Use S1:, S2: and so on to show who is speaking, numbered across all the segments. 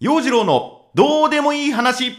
S1: 陽次郎のどうでもいい話。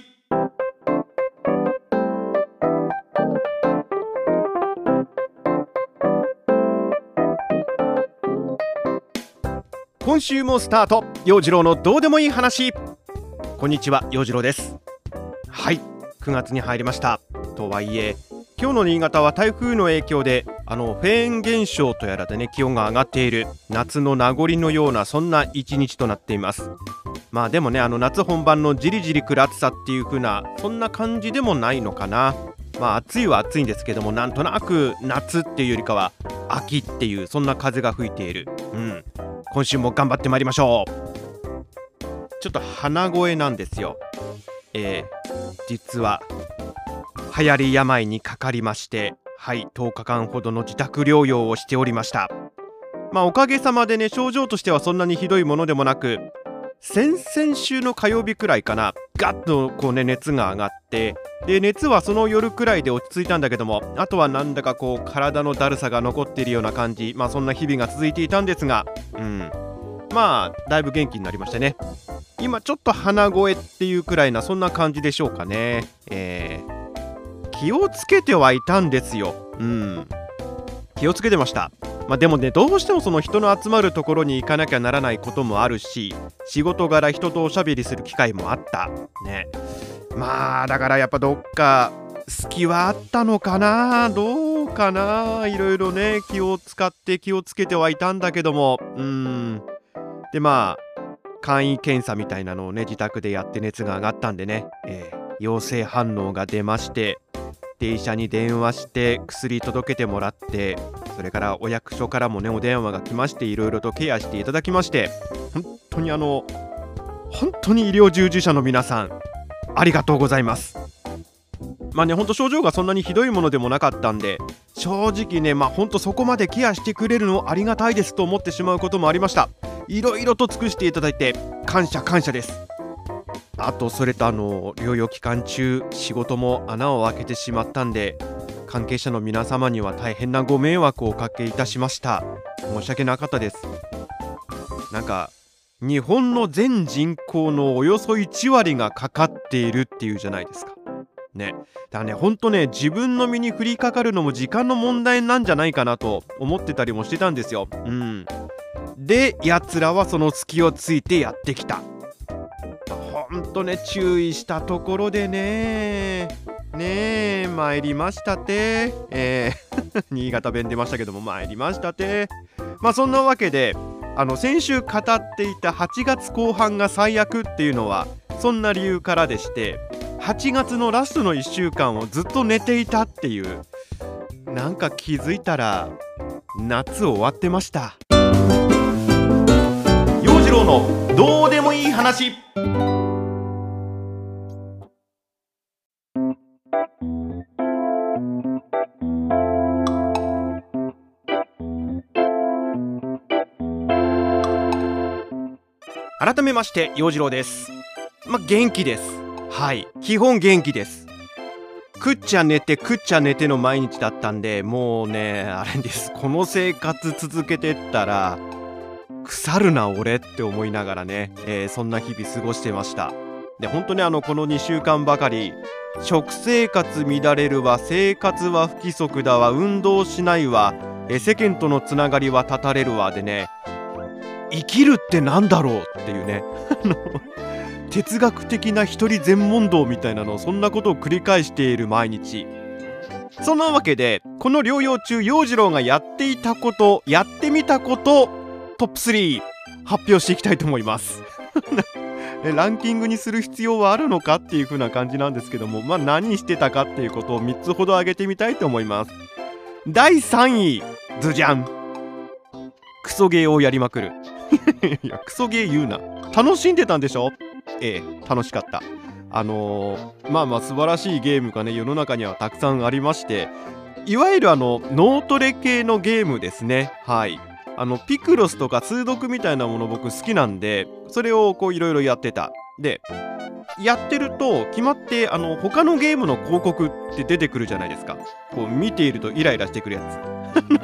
S1: 今週もスタート、陽次郎のどうでもいい話。こんにちは、陽次郎です。はい、9月に入りました。とはいえ今日の新潟は台風の影響でフェーン現象とやらでね、気温が上がっている夏の名残のような、そんな一日となっています。まあでもね、夏本番のじりじりくる暑さっていう風な、そんな感じでもないのかな。まあ暑いは暑いんですけども、なんとなく夏っていうよりかは秋っていう、そんな風が吹いている。今週も頑張ってまいりましょう。ちょっと鼻声なんですよ。実は流行り病にかかりまして、10日間ほどの自宅療養をしておりました。おかげさまでね、症状としてはそんなにひどいものでもなく、先々週の火曜日くらいかな、ガッと熱が上がって、で熱はその夜くらいで落ち着いたんだけども、あとはなんだか体のだるさが残っているような感じ、そんな日々が続いていたんですが、だいぶ元気になりましたね。今ちょっと鼻声っていうくらいな、そんな感じでしょうかね。気をつけてはいたんですよ。気をつけてました。でもね、どうしてもその人の集まるところに行かなきゃならないこともあるし、仕事柄人とおしゃべりする機会もあったね。だからやっぱどっか隙はあったのかな、どうかな、いろいろね、気を使って気をつけてはいたんだけども、で簡易検査みたいなのをね、自宅でやって熱が上がったんでね、陽性反応が出まして、で医者に電話して薬届けてもらって、それからお役所からもね、お電話が来まして、いろいろとケアしていただきまして、本当に医療従事者の皆さん、ありがとうございます。本当症状がそんなにひどいものでもなかったんで、正直ね、本当そこまでケアしてくれるのありがたいですと思ってしまうこともありました。いろいろと尽くしていただいて感謝です。あとそれと療養期間中、仕事も穴を開けてしまったんで、関係者の皆様には大変なご迷惑をおかけいたしました。申し訳なかったです。日本の全人口のおよそ1割がかかっているっていうじゃないですかね。だからね、本当ね、自分の身に降りかかるのも時間の問題なんじゃないかなと思ってたりもしてたんですよ。で、奴らはその隙をついてやってきた。ほんとね、注意したところでね参りましたて。新潟弁出ましたけども、参りましたて。そんなわけで、先週語っていた8月後半が最悪っていうのはそんな理由からでして、8月のラストの1週間をずっと寝ていたっていう、気づいたら夏終わってました。陽次郎のどうでもいい話。改めまして陽次郎です。元気です。基本元気です。食っちゃ寝ての毎日だったんで、もうね、あれです、この生活続けてったら腐るな俺って思いながらね、そんな日々過ごしてました。で、本当にこの2週間ばかり、食生活乱れるわ、生活は不規則だわ、運動しないわ、世間とのつながりは断たれるわでね、生きるってなんだろうっていうね哲学的な一人全問答みたいなの、そんなことを繰り返している毎日。そんなわけで、この療養中、陽次郎がやっていたこと、やってみたこと、トップ3発表していきたいと思いますランキングにする必要はあるのかっていう風な感じなんですけども、何してたかっていうことを3つほど挙げてみたいと思います。第3位、ズジャン、クソゲーをやりまくるいや、クソゲー言うな。楽しんでたんでしょ。楽しかった。素晴らしいゲームがね、世の中にはたくさんありまして、いわゆるノートレ系のゲームですね。ピクロスとか通読みたいなもの僕好きなんで、それをいろいろやってた。で、やってると決まって他のゲームの広告って出てくるじゃないですか。見ているとイライラしてくるやつ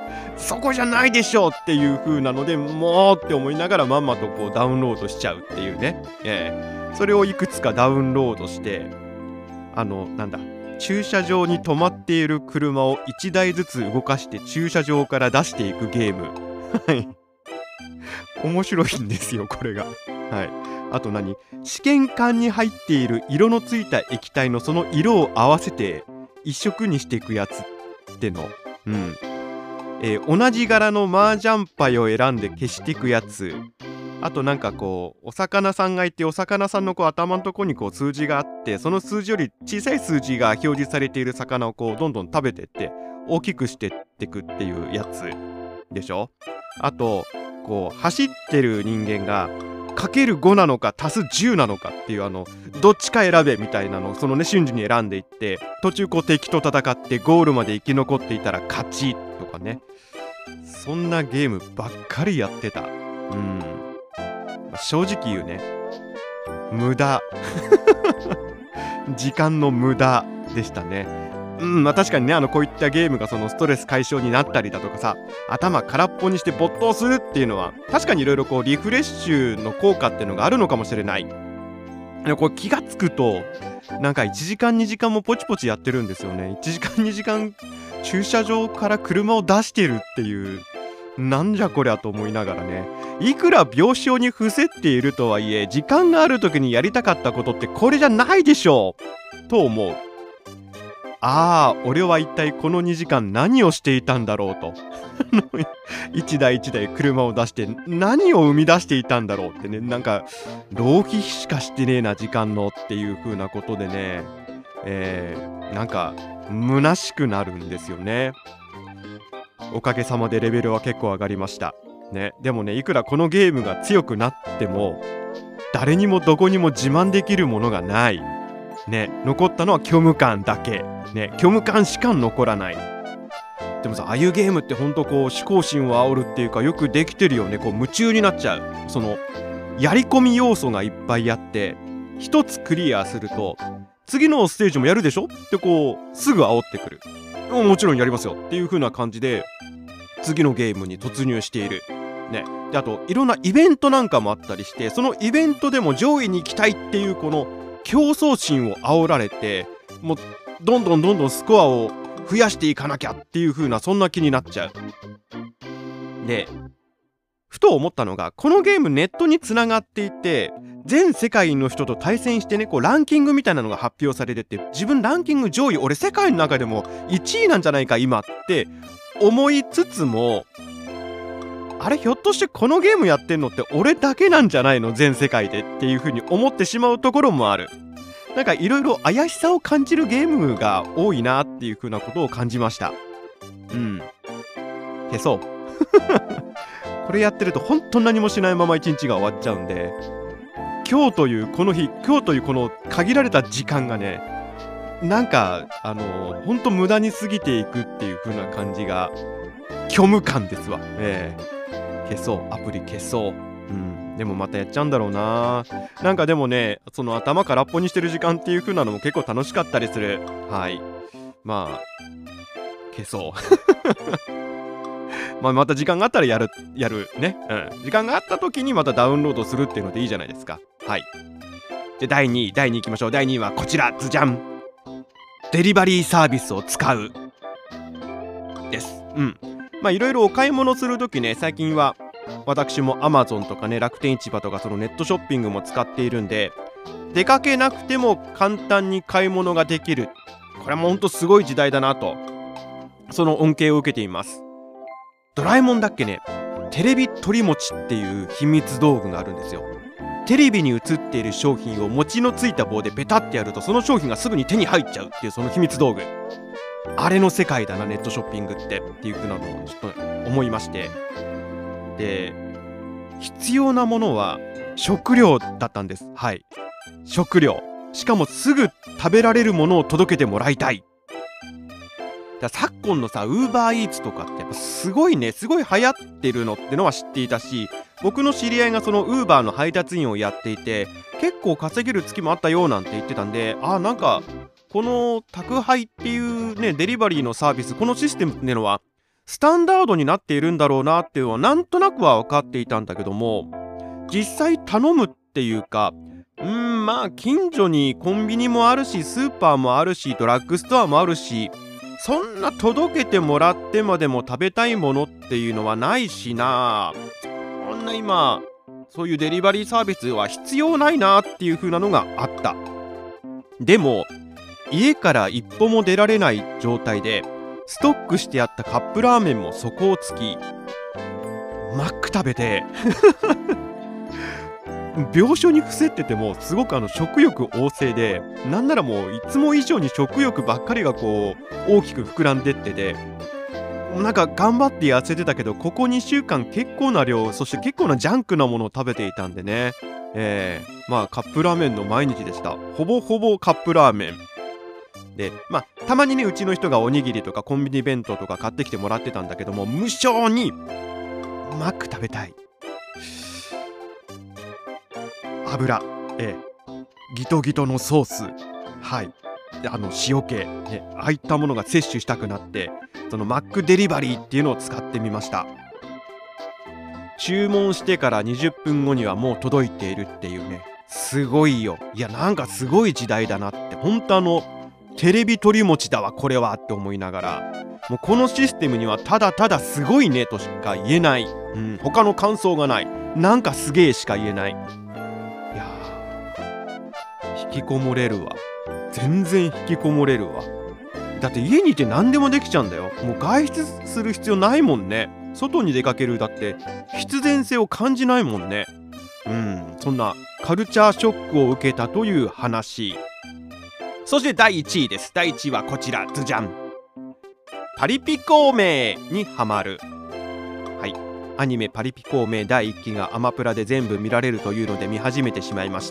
S1: そこじゃないでしょっていう風なので、もうって思いながらまんまとこうダウンロードしちゃうっていうね、それをいくつかダウンロードして、なんだ、駐車場に止まっている車を1台ずつ動かして駐車場から出していくゲーム。はい。面白いんですよ、これが。はい。あと試験管に入っている色のついた液体のその色を合わせて一色にしていくやつっての。同じ柄の麻雀牌を選んで消していくやつ。あとこうお魚さんがいて、お魚さんのこう頭のとこにこう数字があって、その数字より小さい数字が表示されている魚をこうどんどん食べてって大きくしてってくっていうやつでしょ。あとこう走ってる人間がかける5なのか足す10なのかっていうどっちか選べみたいなのをそのね瞬時に選んでいって、途中こう敵と戦ってゴールまで生き残っていたら勝ちとかね、そんなゲームばっかりやってた。正直言うね、無駄時間の無駄でしたね。確かにね、こういったゲームがそのストレス解消になったりだとかさ、頭空っぽにして没頭するっていうのは確かにいろいろこうリフレッシュの効果っていうのがあるのかもしれない。これ気がつくと1時間2時間もポチポチやってるんですよね。1時間2時間駐車場から車を出してるっていう、なんじゃこりゃと思いながらね、いくら病床に伏せっているとはいえ、時間がある時にやりたかったことってこれじゃないでしょうと思う。俺は一体この2時間何をしていたんだろうと一台一台車を出して何を生み出していたんだろうってね、浪費しかしてねえな時間のっていう風なことでね、虚しくなるんですよね。おかげさまでレベルは結構上がりましたね。でもね、いくらこのゲームが強くなっても誰にもどこにも自慢できるものがないね。残ったのは虚無感だけね。虚無感しか残らない。でもさ、ああいうゲームってほんとこう思考心を煽るっていうか、よくできてるよね。こう夢中になっちゃう。そのやり込み要素がいっぱいあって、一つクリアすると次のステージもやるでしょってこうすぐ煽ってくる。もちろんやりますよっていう風な感じで次のゲームに突入しているね。であといろんなイベントなんかもあったりして、そのイベントでも上位に行きたいっていうこの競争心を煽られて、もうどんどんスコアを増やしていかなきゃっていう風な、そんな気になっちゃう。でふと思ったのが、このゲームネットにつながっていて、全世界の人と対戦してね、こうランキングみたいなのが発表されてて、自分ランキング上位、俺世界の中でも1位なんじゃないか今って思いつつも、あれひょっとしてこのゲームやってんのって俺だけなんじゃないの全世界でっていう風に思ってしまうところもある。いろいろ怪しさを感じるゲームが多いなっていう風なことを感じました。消そうこれやってるとほんと何もしないまま一日が終わっちゃうんで、今日というこの日、今日というこの限られた時間がね、ほんと無駄に過ぎていくっていう風な感じが虚無感ですわ。消そう、アプリ消そう。でもまたやっちゃうんだろうな。でもね、その頭空っぽにしてる時間っていう風なのも結構楽しかったりする。はい。まあ消そうまた時間があったらやるね。時間があった時にまたダウンロードするっていうのでいいじゃないですか。はい。で第2位いきましょう。第2位はこちら、ズジャン。デリバリーサービスを使うです。いろいろお買い物する時ね、最近は私も Amazon とかね、楽天市場とかそのネットショッピングも使っているんで、出かけなくても簡単に買い物ができる。これもほんとすごい時代だなと、その恩恵を受けています。ドラえもんだっけね、テレビ取り持ちっていう秘密道具があるんですよ。テレビに映っている商品を餅のついた棒でペタってやると、その商品がすぐに手に入っちゃうっていう、その秘密道具。あれの世界だな、ネットショッピングっていう風なのをちょっと思いまして、で必要なものは食料だったんです。はい、食料。しかもすぐ食べられるものを届けてもらいたい。昨今のさ、ウーバーイーツとかってやっぱすごい流行ってるのってのは知っていたし、僕の知り合いがそのウーバーの配達員をやっていて、結構稼げる月もあったよなんて言ってたんで、この宅配っていうね、デリバリーのサービス、このシステムっていうのはスタンダードになっているんだろうなっていうのはなんとなくは分かっていたんだけども、実際頼むっていうか、まあ近所にコンビニもあるし、スーパーもあるし、ドラッグストアもあるし、そんな届けてもらってまでも食べたいものっていうのはないしな。こんな今そういうデリバリーサービスは必要ないなっていう風なのがあった。でも家から一歩も出られない状態でストックしてあったカップラーメンも底をつき、マック食べて病床に伏せっててもすごく食欲旺盛で、なんならもういつも以上に食欲ばっかりがこう大きく膨らんでってて、なんか頑張って痩せてたけど、ここ2週間結構な量、そして結構なジャンクなものを食べていたんでね、まあカップラーメンの毎日でした。ほぼほぼカップラーメンで、まあたまにねうちの人がおにぎりとかコンビニ弁当とか買ってきてもらってたんだけども、無性にマック食べたい。油、ギトギトのソース、はい、で塩気、ね、ああいったものが摂取したくなって、そのマックデリバリーっていうのを使ってみました。注文してから20分後にはもう届いているっていうね、すごいよ。いやなんかすごい時代だなって、本当テレビ取り持ちだわこれはって思いながら、もうこのシステムにはただただすごいねとしか言えない、他の感想がない、なんかすげえしか言えない。いやー、引きこもれるわ。全然引きこもれるわ。だって家にいて何でもできちゃうんだよ。もう外出する必要ないもんね。外に出かけるだって必然性を感じないもんね。そんなカルチャーショックを受けたという話。そして第1位です。第1位はこちら、ズジャン。パリピ孔明にハマる。はい、アニメパリピ孔明第1期がアマプラで全部見られるというので見始めてしまいました。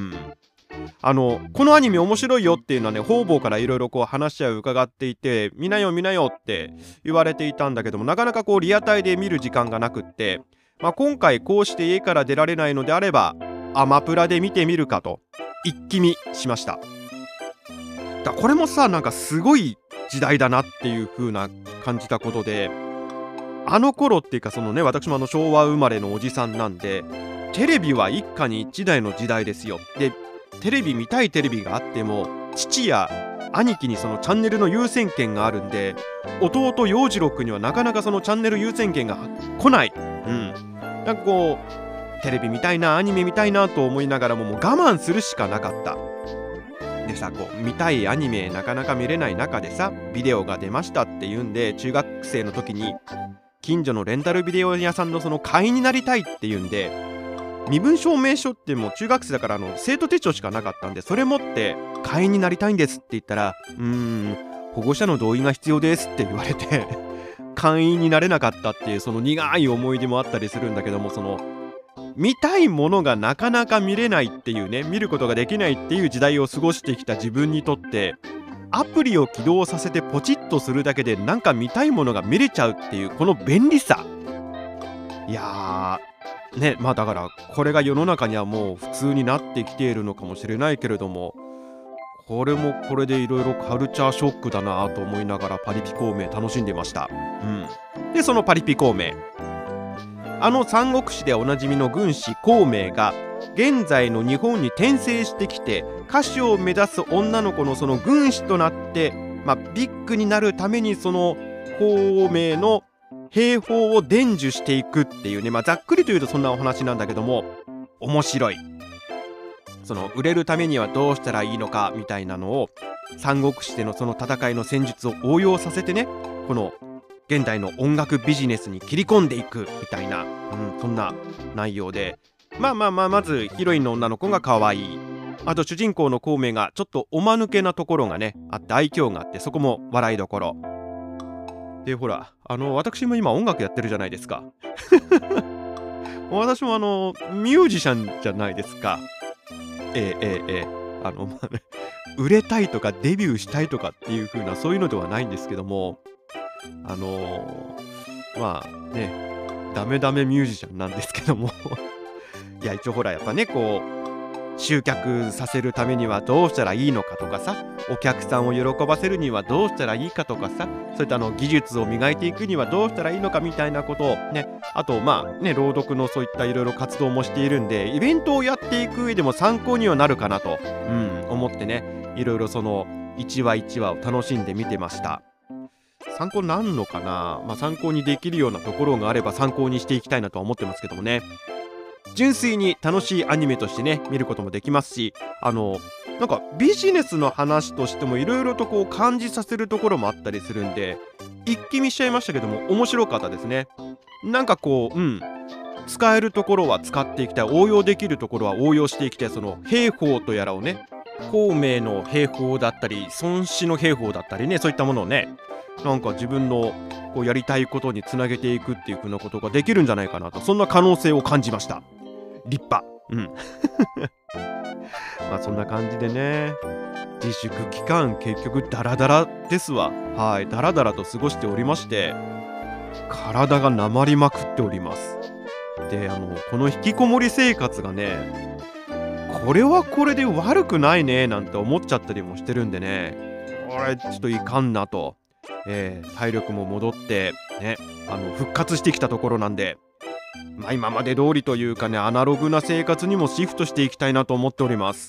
S1: このアニメ面白いよっていうのはね、方々からいろいろこう話を伺っていて、見なよ見なよって言われていたんだけども、なかなかこうリアタイで見る時間がなくって、今回こうして家から出られないのであればアマプラで見てみるかと一気見しました。これもさ、なんかすごい時代だなっていう風な感じたことで、あの頃っていうか、そのね、私も昭和生まれのおじさんなんで、テレビは一家に一台の時代ですよ。でテレビ見たいテレビがあっても父や兄貴にそのチャンネルの優先権があるんで、弟陽次郎くんにはなかなかそのチャンネル優先権が来ない。なんかこうテレビ見たいな、アニメ見たいなと思いながらも、もう我慢するしかなかった。でさ、こう見たいアニメなかなか見れない中でさ、ビデオが出ましたっていうんで、中学生の時に近所のレンタルビデオ屋さんのその会員になりたいっていうんで、身分証明書ってもう中学生だから生徒手帳しかなかったんで、それ持って会員になりたいんですって言ったら、保護者の同意が必要ですって言われて会員になれなかったっていう、その苦い思い出もあったりするんだけども、その見たいものがなかなか見れないっていうね、見ることができないっていう時代を過ごしてきた自分にとって、アプリを起動させてポチッとするだけでなんか見たいものが見れちゃうっていうこの便利さ。いやーね、だからこれが世の中にはもう普通になってきているのかもしれないけれども、これもこれでいろいろカルチャーショックだなと思いながらパリピ孔明楽しんでました。でそのパリピ孔明、三国志でおなじみの軍師孔明が現在の日本に転生してきて、歌手を目指す女の子のその軍師となって、ビッグになるためにその孔明の兵法を伝授していくっていうね、ざっくりというとそんなお話なんだけども、面白い。その売れるためにはどうしたらいいのかみたいなのを、三国志でのその戦いの戦術を応用させてね、この現代の音楽ビジネスに切り込んでいくみたいな、そんな内容で、まずヒロインの女の子が可愛い。あと主人公の孔明がちょっとおまぬけなところがねあって、愛嬌があって、そこも笑いどころで、ほら私も今音楽やってるじゃないですか私もミュージシャンじゃないですか。売れたいとかデビューしたいとかっていう風なそういうのではないんですけども、ダメダメミュージシャンなんですけどもいや一応ほらやっぱね、こう集客させるためにはどうしたらいいのかとかさ、お客さんを喜ばせるにはどうしたらいいかとかさ、そういった技術を磨いていくにはどうしたらいいのかみたいなことをね、あと朗読のそういったいろいろ活動もしているんで、イベントをやっていく上でも参考にはなるかなと、思ってね、いろいろその1話1話を楽しんで見てました。参考になるのかな。参考にできるようなところがあれば参考にしていきたいなとは思ってますけどもね。純粋に楽しいアニメとしてね見ることもできますし、なんかビジネスの話としてもいろいろとこう感じさせるところもあったりするんで、一気見しちゃいましたけども面白かったですね。なんかこう使えるところは使っていきたい、応用できるところは応用していきたい。その兵法とやらをね、孔明の兵法だったり孫子の兵法だったりね、そういったものをね、なんか自分のこうやりたいことにつなげていくっていう風なことができるんじゃないかなと、そんな可能性を感じました。立派。そんな感じでね、自粛期間結局ダラダラですわ。ダラダラと過ごしておりまして、体がなまりまくっております。でこの引きこもり生活がね、これはこれで悪くないねなんて思っちゃったりもしてるんでね、これちょっといかんなと。体力も戻ってね、復活してきたところなんで、今まで通りというかね、アナログな生活にもシフトしていきたいなと思っております。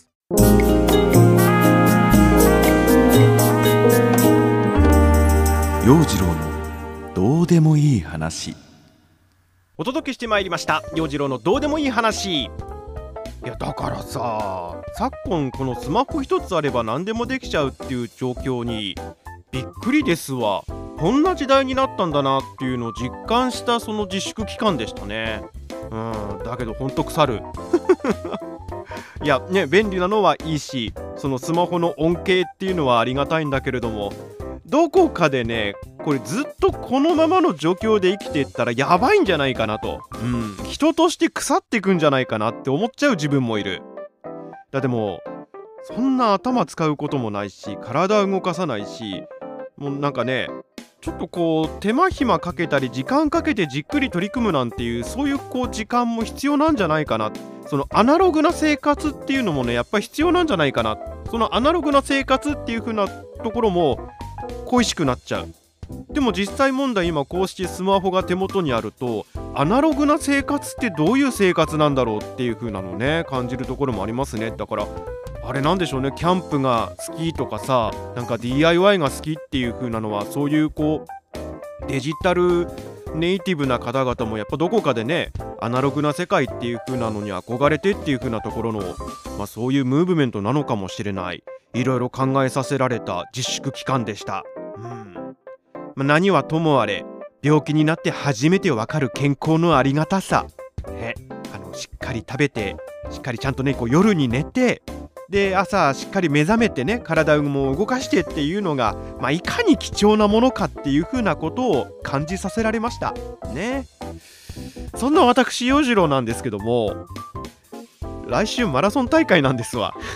S2: 陽次郎のどうでもいい話。
S1: お届けしてまいりました陽次郎のどうでもいい話。いやだからさ、昨今このスマホ一つあれば何でもできちゃうっていう状況にびっくりですわ。こんな時代になったんだなっていうのを実感したその自粛期間でしたね。だけどほんと腐るいやね、便利なのはいいし、そのスマホの恩恵っていうのはありがたいんだけれども、どこかでね、これずっとこのままの状況で生きていったらやばいんじゃないかなと、人として腐っていくんじゃないかなって思っちゃう自分もいる。だってもうそんな頭使うこともないし、体動かさないし、もうなんかね、ちょっとこう手間暇かけたり時間かけてじっくり取り組むなんていう、そういうこう時間も必要なんじゃないかな。そのアナログな生活っていうのもね、やっぱり必要なんじゃないかな。そのアナログな生活っていう風なところも恋しくなっちゃう。でも実際問題、今こうしてスマホが手元にあると、アナログな生活ってどういう生活なんだろうっていう風なのね、感じるところもありますね。だからあれなんでしょうね、キャンプが好きとかさ、なんか DIY が好きっていう風なのは、そういうこうデジタルネイティブな方々もやっぱどこかでね、アナログな世界っていう風なのに憧れてっていう風なところの、そういうムーブメントなのかもしれない。いろいろ考えさせられた自粛期間でした。何はともあれ、病気になって初めてわかる健康のありがたさ。しっかり食べて、しっかりちゃんとね、こう夜に寝て、で朝しっかり目覚めてね、体も動かしてっていうのが、いかに貴重なものかっていう風なことを感じさせられましたね。そんな私陽次郎なんですけども、来週マラソン大会なんですわ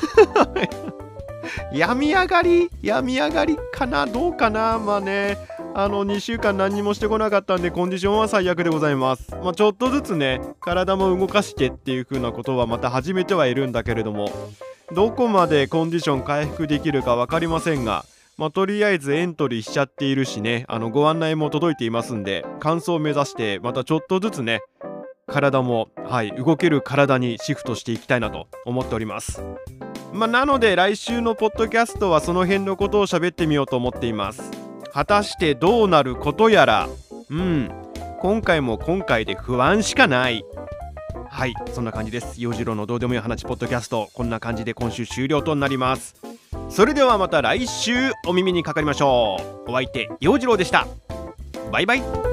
S1: 病み上がりかな、どうかな。2週間何にもしてこなかったんでコンディションは最悪でございます。ちょっとずつね、体も動かしてっていう風なことはまた始めてはいるんだけれども、どこまでコンディション回復できるか分かりませんが、とりあえずエントリーしちゃっているしね、ご案内も届いていますんで、完走を目指してまたちょっとずつね、体も動ける体にシフトしていきたいなと思っております。なので来週のポッドキャストはその辺のことを喋ってみようと思っています。果たしてどうなることやら、今回も今回で不安しかない。そんな感じです。陽次郎のどうでもいい話ポッドキャスト、こんな感じで今週終了となります。それではまた来週お耳にかかりましょう。お相手陽次郎でした。バイバイ。